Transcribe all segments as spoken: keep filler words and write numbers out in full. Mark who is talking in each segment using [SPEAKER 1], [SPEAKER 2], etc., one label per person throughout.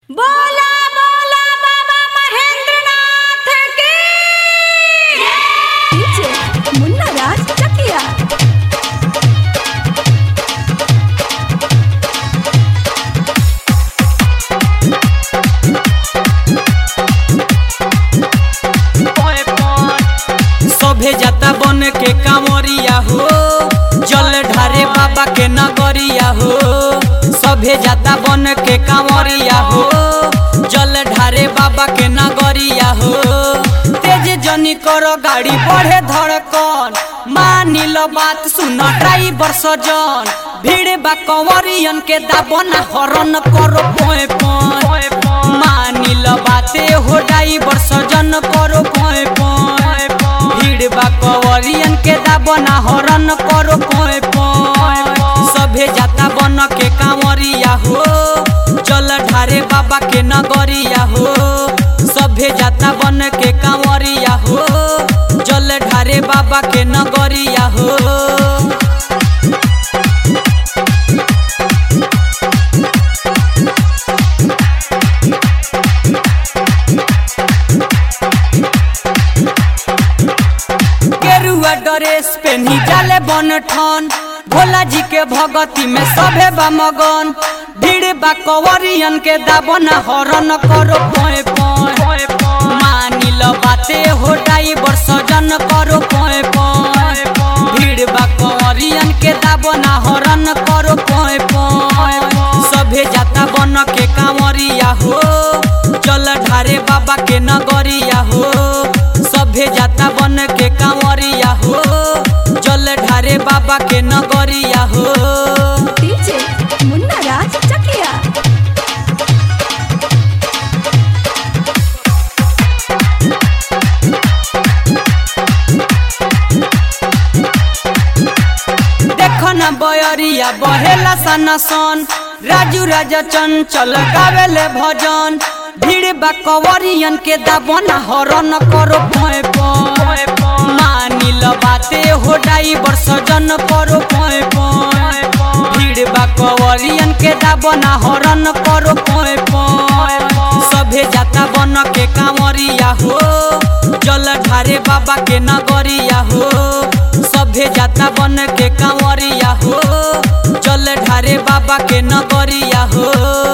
[SPEAKER 1] बोला बोला बाबा महेंद्रनाथ की
[SPEAKER 2] डीजे मुन्ना राज चकिया।
[SPEAKER 3] सभे जाता बन के कांवरिया हो, जल ढारे बाबा के नगरिया हो। सभे जाता बन के कांवरिया हो, जल ढारे बाबा के नगरिया हो। तेज जनी करो गाड़ी बढ़े धड़कन, मानी लो बात सुनो ड्राइवर सजन। भीड़ बा कंवरियन के दाबना हरन करो पोए पोए। मानी लो बाते हो ड्राइवर सजन करो पोए पोए। भीड़ बा कंवरियन के दाबना हरन करो पोए पोए। सभे जाता बन के कांवरिया हो, जल ढारे बाबा के नगरिया हो। सभे जाता बन के कांवरिया हो, जल ढारे बाबा के नगरिया हो। गेरुआ ड्रेस पेनी जाले बन ठन, भोला जी के भगती में सभे बा मगन। भीड़ बा कंवरियन के दाबना हरन करो पोए पोए। मानी लो बाते हो ड्राइवर सजन करो पोए पोए। भीड़ बा कंवरियन के दाबना हरन करो पोए पोए। सभे जाता बन के कांवरिया हो, जल ढारे बाबा के नगरिया हो। सभे जाता बन के कांवरिया हो, जल ढारे बाबा के नगरिया हो।
[SPEAKER 2] डीजे मुन्ना राज चकिया।
[SPEAKER 3] देखो ना बयरिया बहेला सना सन, राजू राजा चंचल गावेले भजन। भीड़ बा कंवरियन के दाबना हरन करो पोए पोए। मानी लो बाते हो ड्राइवर सजन करो पोए पोए। भीड़ बा कंवरियन के दाबना हरन करो पोए पोए। सभे जाता बन के कांवरिया हो, जल ढारे बाबा के नगरिया हो। सभे जाता बन के कांवरिया हो, जल ढारे बाबा के नगरिया हो।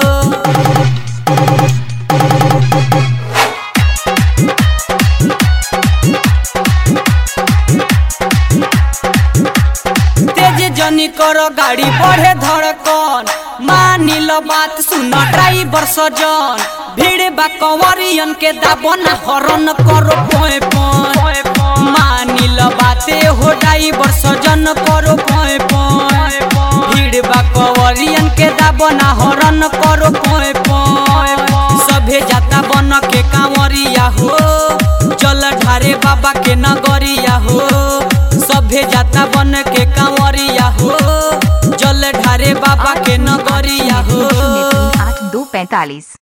[SPEAKER 3] तेज जनी करो गाड़ी बढ़े धड़कन, मानी लो बात सुनो ड्राइवर सजन। भीड़ बा कंवरियन के दाबना हरन करो पोए पोए। मानी लो बाते हो ड्राइवर सजन करो पोए पोए। भीड़ बा कंवरियन के दाबना हरन करो पोए पोए। सभे जाता बन के कांवरिया हो, जल ढारे बाबा के नगरिया हो। सभे जाता बन के कांवरिया हो, जल ढारे बाबा के नगरिया हो।
[SPEAKER 4] आठ दो पैंतालीस।